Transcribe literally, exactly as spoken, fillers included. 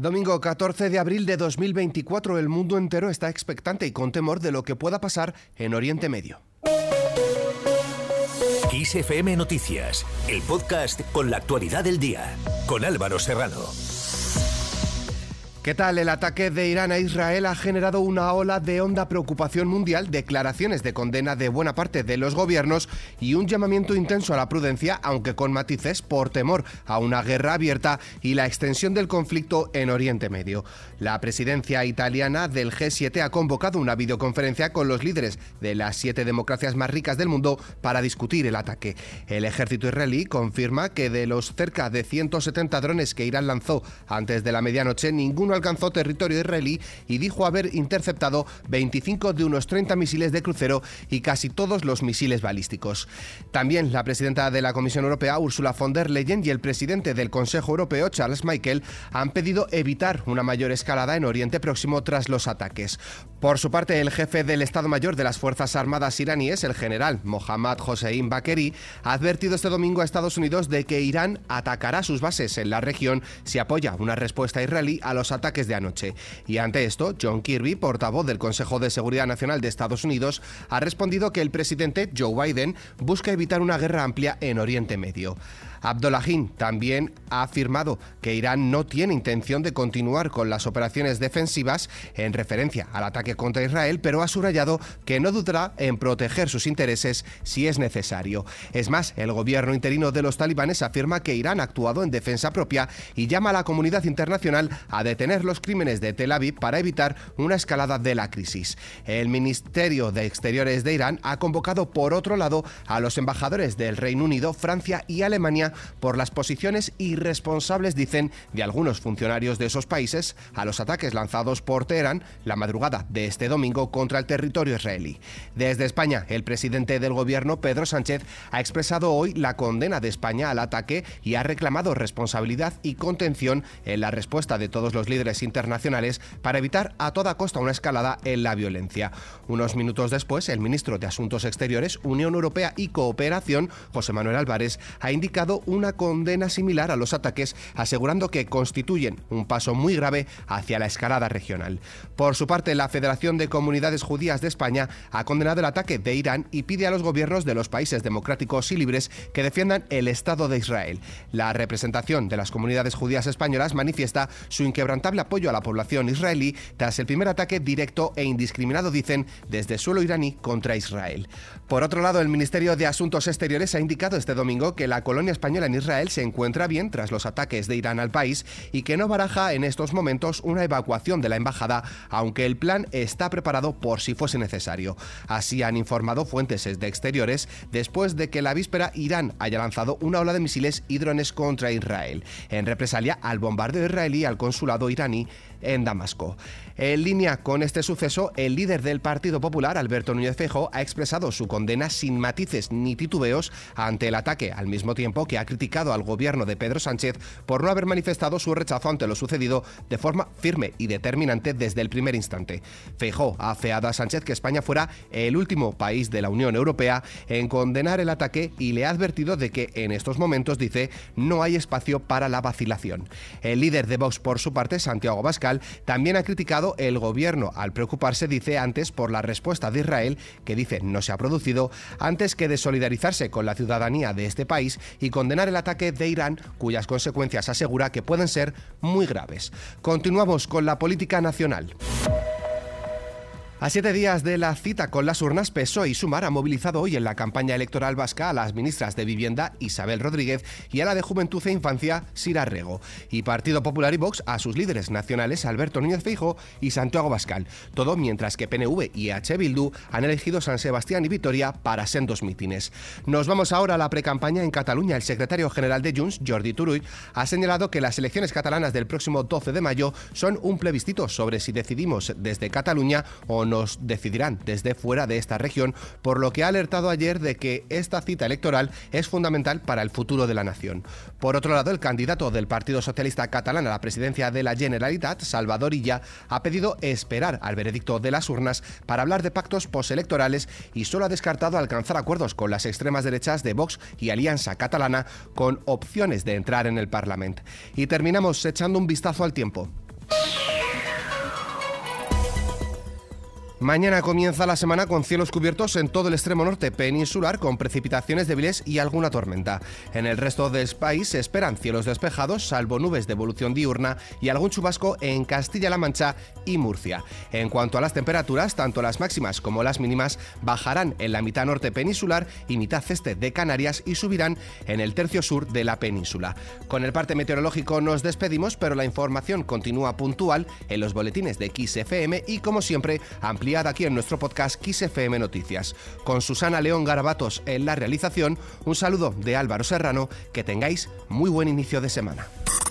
Domingo catorce de abril de dos mil veinticuatro, el mundo entero está expectante y con temor de lo que pueda pasar en Oriente Medio. Kiss F M Noticias, el podcast con la actualidad del día, con Álvaro Serrano. ¿Qué tal? El ataque de Irán a Israel ha generado una ola de honda preocupación mundial, declaraciones de condena de buena parte de los gobiernos y un llamamiento intenso a la prudencia, aunque con matices, por temor a una guerra abierta y la extensión del conflicto en Oriente Medio. La presidencia italiana del G siete ha convocado una videoconferencia con los líderes de las siete democracias más ricas del mundo para discutir el ataque. El ejército israelí confirma que de los cerca de ciento setenta drones que Irán lanzó antes de la medianoche, ninguno alcanzó territorio israelí y dijo haber interceptado veinticinco de unos treinta misiles de crucero y casi todos los misiles balísticos. También la presidenta de la Comisión Europea, Ursula von der Leyen, y el presidente del Consejo Europeo, Charles Michel, han pedido evitar una mayor escalada en Oriente Próximo tras los ataques. Por su parte, el jefe del Estado Mayor de las Fuerzas Armadas iraníes, el general Mohammad Hossein Bagheri, ha advertido este domingo a Estados Unidos de que Irán atacará sus bases en la región si apoya una respuesta israelí a los ataques ataques de anoche. Y ante esto, John Kirby, portavoz del Consejo de Seguridad Nacional de Estados Unidos, ha respondido que el presidente Joe Biden busca evitar una guerra amplia en Oriente Medio. Abdollahian también ha afirmado que Irán no tiene intención de continuar con las operaciones defensivas en referencia al ataque contra Israel, pero ha subrayado que no dudará en proteger sus intereses si es necesario. Es más, el gobierno interino de los talibanes afirma que Irán ha actuado en defensa propia y llama a la comunidad internacional a detener los crímenes de Tel Aviv para evitar una escalada de la crisis. El Ministerio de Exteriores de Irán ha convocado, por otro lado, a los embajadores del Reino Unido, Francia y Alemania por las posiciones irresponsables, dicen, de algunos funcionarios de esos países a los ataques lanzados por Teherán la madrugada de este domingo contra el territorio israelí. Desde España, el presidente del gobierno, Pedro Sánchez, ha expresado hoy la condena de España al ataque y ha reclamado responsabilidad y contención en la respuesta de todos los líderes internacionales para evitar a toda costa una escalada en la violencia. Unos minutos después, el ministro de Asuntos Exteriores, Unión Europea y Cooperación, José Manuel Álvarez, ha indicado una condena similar a los ataques, asegurando que constituyen un paso muy grave hacia la escalada regional. Por su parte, la Federación de Comunidades Judías de España ha condenado el ataque de Irán y pide a los gobiernos de los países democráticos y libres que defiendan el Estado de Israel. La representación de las comunidades judías españolas manifiesta su inquebrantable apoyo a la población israelí tras el primer ataque directo e indiscriminado, dicen, desde suelo iraní contra Israel. Por otro lado, el Ministerio de Asuntos Exteriores ha indicado este domingo que la colonia española en Israel se encuentra bien tras los ataques de Irán al país y que no baraja en estos momentos una evacuación de la embajada, aunque el plan está preparado por si fuese necesario. Así han informado fuentes de Exteriores después de que la víspera Irán haya lanzado una ola de misiles y drones contra Israel, en represalia al bombardeo israelí al consulado iraní en Damasco. En línea con este suceso, el líder del Partido Popular, Alberto Núñez Feijóo, ha expresado su condena sin matices ni titubeos ante el ataque, al mismo tiempo que ha criticado al gobierno de Pedro Sánchez por no haber manifestado su rechazo ante lo sucedido de forma firme y determinante desde el primer instante. Feijóo ha afeado a Sánchez que España fuera el último país de la Unión Europea en condenar el ataque y le ha advertido de que en estos momentos, dice, no hay espacio para la vacilación. El líder de Vox, por su parte, Santiago Abascal, también ha criticado el gobierno al preocuparse, dice, antes por la respuesta de Israel, que dice no se ha producido, antes que de solidarizarse con la ciudadanía de este país y condenar el ataque de Irán, cuyas consecuencias asegura que pueden ser muy graves. Continuamos con la política nacional. A siete días de la cita con las urnas, P S O E y Sumar han movilizado hoy en la campaña electoral vasca a las ministras de Vivienda, Isabel Rodríguez, y a la de Juventud e Infancia, Sira Rego, y Partido Popular y Vox a sus líderes nacionales, Alberto Núñez Feijóo y Santiago Abascal. Todo mientras que P N V y H. Bildu han elegido San Sebastián y Vitoria para sendos mítines. Nos vamos ahora a la precampaña en Cataluña. El secretario general de Junts, Jordi Turull, ha señalado que las elecciones catalanas del próximo doce de mayo son un plebiscito sobre si decidimos desde Cataluña o no nos decidirán desde fuera de esta región, por lo que ha alertado ayer de que esta cita electoral es fundamental para el futuro de la nación. Por otro lado, el candidato del Partido Socialista Catalán a la presidencia de la Generalitat, Salvador Illa, ha pedido esperar al veredicto de las urnas para hablar de pactos postelectorales y solo ha descartado alcanzar acuerdos con las extremas derechas de Vox y Alianza Catalana con opciones de entrar en el Parlamento. Y terminamos echando un vistazo al tiempo. Mañana comienza la semana con cielos cubiertos en todo el extremo norte peninsular, con precipitaciones débiles y alguna tormenta. En el resto del país se esperan cielos despejados, salvo nubes de evolución diurna y algún chubasco en Castilla-La Mancha y Murcia. En cuanto a las temperaturas, tanto las máximas como las mínimas bajarán en la mitad norte peninsular y mitad este de Canarias y subirán en el tercio sur de la península. Con el parte meteorológico nos despedimos, pero la información continúa puntual en los boletines de Kiss F M y, como siempre, ampliada aquí en nuestro podcast Kiss F M Noticias. Con Susana León Garabatos en la realización, un saludo de Álvaro Serrano, que tengáis muy buen inicio de semana.